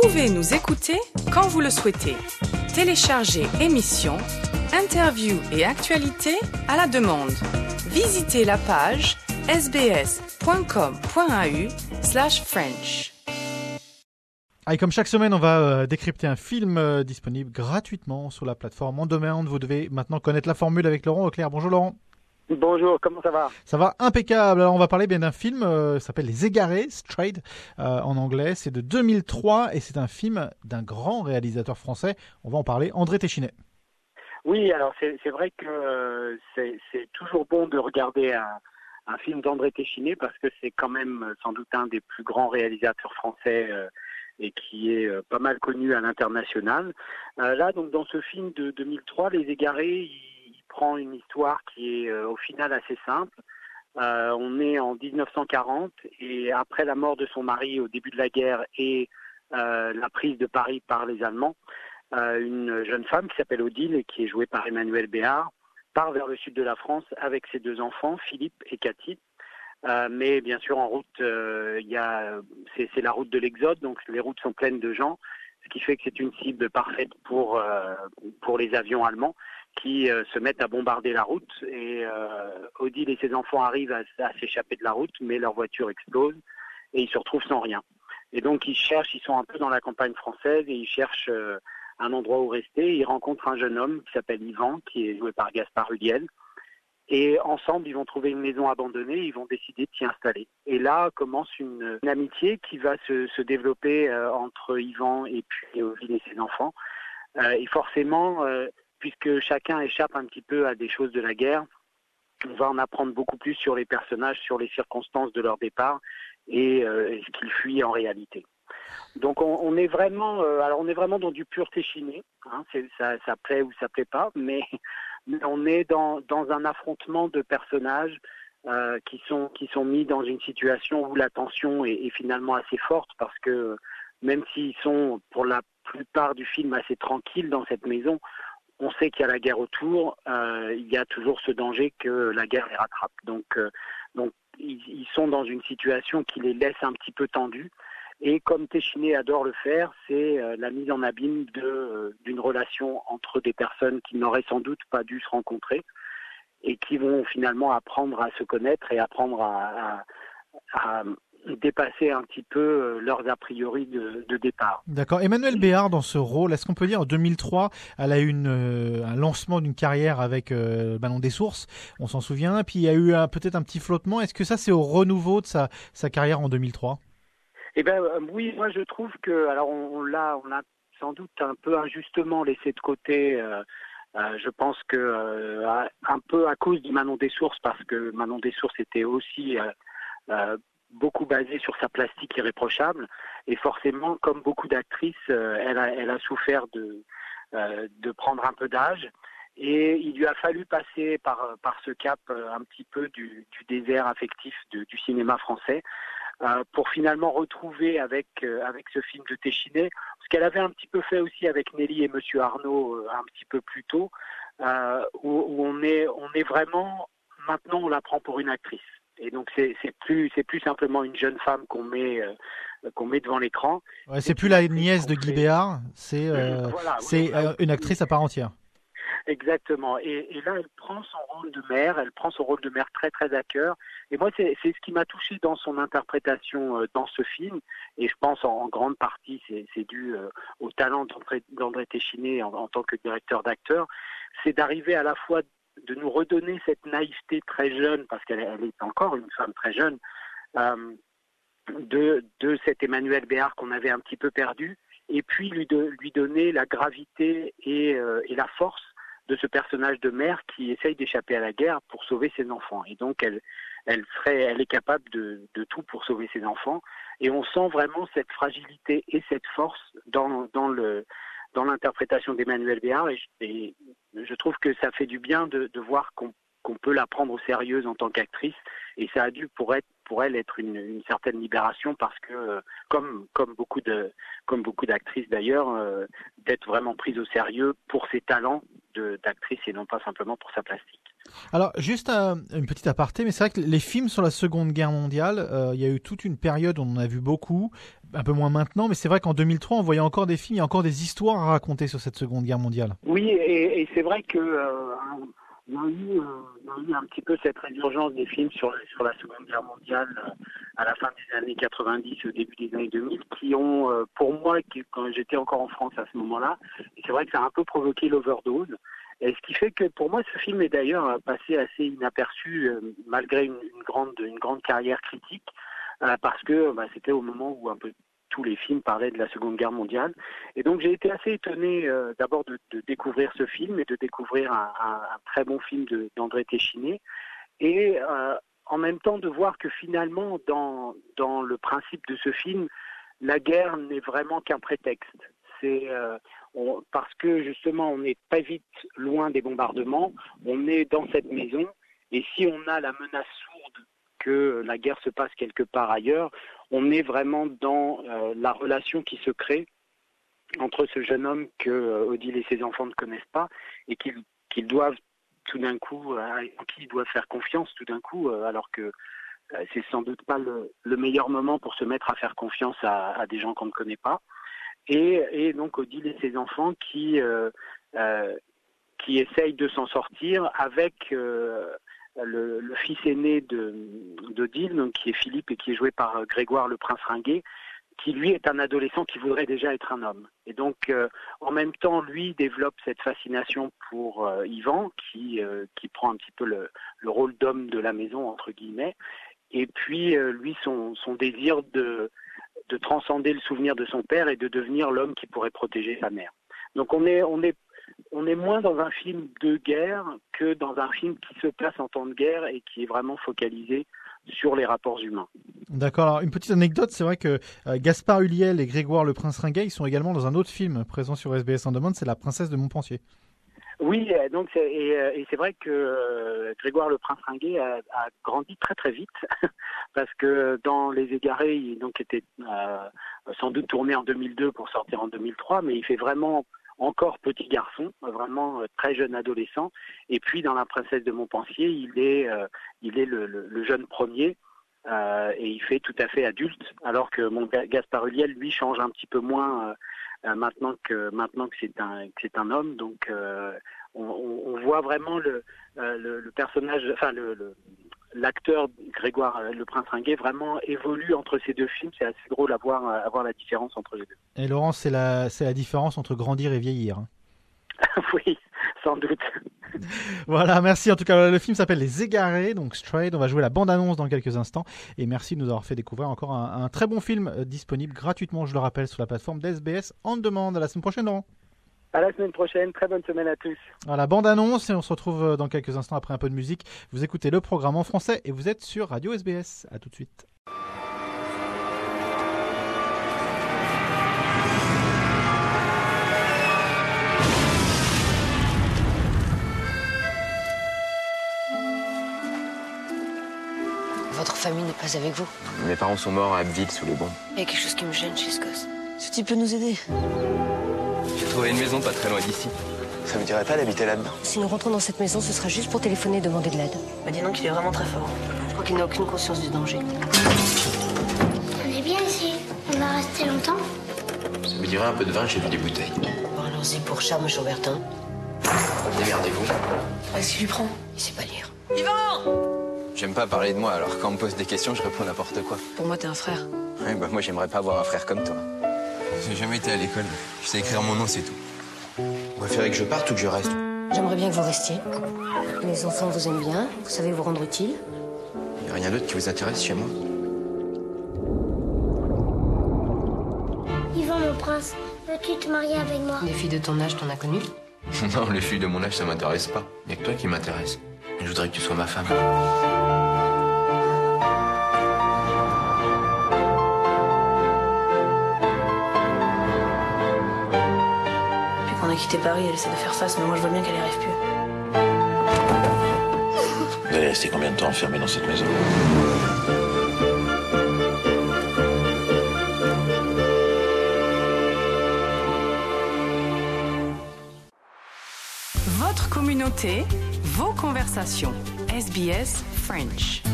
pouvez nous écouter quand vous le souhaitez. Téléchargez émissions, interviews et actualités à la demande. Visitez la page sbs.com.au/French. Et comme chaque semaine, on va décrypter un film disponible gratuitement sur la plateforme On Demand. Vous devez maintenant connaître la formule avec Laurent Auclair. Bonjour Laurent. Bonjour, comment ça va? Ça va impeccable. Alors on va parler bien d'un film, ça s'appelle Les Égarés, Strayed en anglais. C'est de 2003 et c'est un film d'un grand réalisateur français. On va en parler, André Téchiné. Oui, alors c'est vrai que c'est toujours bon de regarder un film d'André Téchiné parce que c'est quand même sans doute un des plus grands réalisateurs français et qui est pas mal connu à l'international. Là, donc dans ce film de 2003, Les Égarés, il prend une histoire qui est au final assez simple. On est en 1940 et après la mort de son mari au début de la guerre et la prise de Paris par les Allemands, une jeune femme qui s'appelle Odile et qui est jouée par Emmanuel Béard part vers le sud de la France avec ses deux enfants, Philippe et Cathy. Mais bien sûr en route, c'est la route de l'Exode, donc les routes sont pleines de gens, ce qui fait que c'est une cible parfaite pour les avions allemands qui se mettent à bombarder la route. Et Odile et ses enfants arrivent à s'échapper de la route, mais leur voiture explose et ils se retrouvent sans rien. Et donc ils sont un peu dans la campagne française et ils cherchent un endroit où rester. Ils rencontrent un jeune homme qui s'appelle Yvan, qui est joué par Gaspard Ulliel. Et ensemble, ils vont trouver une maison abandonnée, ils vont décider de s'y installer. Et là commence une amitié qui va se développer entre Yvan et puis Odile et ses enfants. Et forcément, puisque chacun échappe un petit peu à des choses de la guerre, on va en apprendre beaucoup plus sur les personnages, sur les circonstances de leur départ et ce qu'ils fuient en réalité. Donc on est vraiment, on est vraiment dans du pur Téchiné. Hein, ça plaît ou ça plaît pas, mais on est dans un affrontement de personnages qui sont mis dans une situation où la tension est finalement assez forte parce que même s'ils sont pour la plupart du film assez tranquilles dans cette maison, on sait qu'il y a la guerre autour, il y a toujours ce danger que la guerre les rattrape. Donc ils sont dans une situation qui les laisse un petit peu tendus. Et comme Téchiné adore le faire, c'est la mise en abîme d'une relation entre des personnes qui n'auraient sans doute pas dû se rencontrer et qui vont finalement apprendre à se connaître et apprendre à dépasser un petit peu leurs a priori de départ. D'accord. Emmanuel Béard dans ce rôle, est-ce qu'on peut dire en 2003, elle a eu un lancement d'une carrière avec Ballon des Sources, on s'en souvient, puis il y a eu peut-être un petit flottement. Est-ce que ça c'est au renouveau de sa carrière en 2003? Eh bien oui, moi je trouve que, alors on l'a sans doute un peu injustement laissé de côté. Je pense que un peu à cause de Manon des Sources, parce que Manon des Sources était aussi beaucoup basée sur sa plastique irréprochable, et forcément, comme beaucoup d'actrices, elle a souffert de prendre un peu d'âge. Et il lui a fallu passer par ce cap un petit peu du désert affectif du cinéma français pour finalement retrouver avec ce film de Téchiné, ce qu'elle avait un petit peu fait aussi avec Nelly et Monsieur Arnaud un petit peu plus tôt, où on est vraiment, maintenant on la prend pour une actrice. Et donc c'est plus simplement une jeune femme qu'on met devant l'écran. Ouais, c'est plus la nièce de Guy Béard, c'est une actrice à part entière. Exactement. Et là, elle prend son rôle de mère, très très à cœur. Et moi, c'est ce qui m'a touché dans son interprétation dans ce film. Et je pense en grande partie, c'est dû au talent d'André Téchiné en tant que directeur d'acteur. C'est d'arriver à la fois de nous redonner cette naïveté très jeune, parce qu'elle est encore une femme très jeune, de cet Emmanuel Béard qu'on avait un petit peu perdu, et puis lui donner la gravité et la force de ce personnage de mère qui essaye d'échapper à la guerre pour sauver ses enfants. Et donc elle est capable de tout pour sauver ses enfants. Et on sent vraiment cette fragilité et cette force dans l'interprétation d'Emmanuel Béard. Et je trouve que ça fait du bien de voir qu'on peut la prendre au sérieux en tant qu'actrice. Et ça a dû pour elle être une certaine libération, parce que comme beaucoup d'actrices d'ailleurs, d'être vraiment prise au sérieux pour ses talents d'actrice et non pas simplement pour sa plastique. Alors, juste une petite aparté, mais c'est vrai que les films sur la Seconde Guerre mondiale, il y a eu toute une période où on en a vu beaucoup, un peu moins maintenant, mais c'est vrai qu'en 2003, on voyait encore des films, il y a encore des histoires à raconter sur cette Seconde Guerre mondiale. Oui, et c'est vrai que il y a eu un petit peu cette résurgence des films sur la Seconde Guerre mondiale à la fin des années 90, au début des années 2000, qui ont, pour moi, quand j'étais encore en France à ce moment-là, et c'est vrai que ça a un peu provoqué l'overdose. Et ce qui fait que pour moi, ce film est d'ailleurs passé assez inaperçu malgré une grande carrière critique, parce que c'était au moment où un peu tous les films parlaient de la Seconde Guerre mondiale. Et donc j'ai été assez étonné d'abord de découvrir ce film et de découvrir un très bon film d'André Téchiné. Et en même temps de voir que finalement, dans le principe de ce film, la guerre n'est vraiment qu'un prétexte. C'est parce que justement on n'est pas vite loin des bombardements, on est dans cette maison, et si on a la menace sourde que la guerre se passe quelque part ailleurs, on est vraiment dans la relation qui se crée entre ce jeune homme que Odile et ses enfants ne connaissent pas et qu'ils doivent tout d'un coup, en qui ils doivent faire confiance tout d'un coup, alors que c'est sans doute pas le meilleur moment pour se mettre à faire confiance à des gens qu'on ne connaît pas. Et donc Odile et ses enfants qui essayent de s'en sortir avec le fils aîné d'Odile, donc qui est Philippe et qui est joué par Grégoire le Prince Ringuet, qui lui est un adolescent qui voudrait déjà être un homme. Et donc en même temps, lui développe cette fascination pour Yvan, qui prend un petit peu le rôle d'homme de la maison, entre guillemets, et puis lui son désir de transcender le souvenir de son père et de devenir l'homme qui pourrait protéger sa mère. Donc on est moins dans un film de guerre que dans un film qui se place en temps de guerre et qui est vraiment focalisé sur les rapports humains. D'accord, alors une petite anecdote, c'est vrai que Gaspard Ulliel et Grégoire le Prince Ringuet, ils sont également dans un autre film présent sur SBS On Demand, c'est La Princesse de Montpensier. Oui, donc c'est vrai que Grégoire le Prince Ringuet a grandi très très vite parce que dans Les Égarés, il donc était sans doute tourné en 2002 pour sortir en 2003, mais il fait vraiment encore petit garçon, vraiment très jeune adolescent. Et puis dans La Princesse de Montpensier, il est le jeune premier et il fait tout à fait adulte, alors que Gaspard Ulliel lui change un petit peu moins. Maintenant que c'est un homme, donc on voit vraiment le personnage, enfin l'acteur Grégoire le Prince Ringuet vraiment évolue entre ces deux films. C'est assez drôle à voir la différence entre les deux. Et Laurent, c'est la différence entre grandir et vieillir. Oui, sans doute. Voilà, merci. En tout cas, le film s'appelle Les Égarés, donc Strayed. On va jouer la bande-annonce dans quelques instants. Et merci de nous avoir fait découvrir encore un très bon film disponible gratuitement, je le rappelle, sur la plateforme d'SBS On Demand. À la semaine prochaine, Laurent. À la semaine prochaine. Très bonne semaine à tous. Voilà, bande-annonce, et on se retrouve dans quelques instants après un peu de musique. Vous écoutez le programme en français et vous êtes sur Radio SBS. À tout de suite. Votre famille n'est pas avec vous. Mes parents sont morts à Abbeville sous les bombes. Il y a quelque chose qui me gêne chez ce gosse. Ce type peut nous aider. J'ai trouvé une maison pas très loin d'ici. Ça vous dirait pas d'habiter là-dedans? Si nous rentrons dans cette maison, ce sera juste pour téléphoner et demander de l'aide. Bah dis donc, il est vraiment très fort. Je crois qu'il n'a aucune conscience du danger. On est bien ici. On va rester longtemps. Ça vous dirait un peu de vin? J'ai vu des bouteilles. Bon, allons-y pour charme, Chambertin. Démerdez-vous. Qu'est-ce qu'il lui prend? Il sait pas lire. J'aime pas parler de moi, alors quand on me pose des questions, je réponds n'importe quoi. Pour moi, t'es un frère. Ouais, bah moi j'aimerais pas avoir un frère comme toi. J'ai jamais été à l'école. Je sais écrire mon nom, c'est tout. Vous préférez que je parte ou que je reste? J'aimerais bien que vous restiez. Les enfants vous aiment bien, vous savez vous rendre utile. Y a rien d'autre qui vous intéresse chez moi? Yvan, mon prince, veux-tu te marier avec moi? Des filles de ton âge, t'en as connu? Non, les filles de mon âge, ça m'intéresse pas. Y'a que toi qui m'intéresse. Et je voudrais que tu sois ma femme. Depuis qu'on a quitté Paris, elle essaie de faire face, mais moi je vois bien qu'elle n'y arrive plus. Vous allez rester combien de temps enfermé dans cette maison? Votre communauté, Vos conversations. SBS French.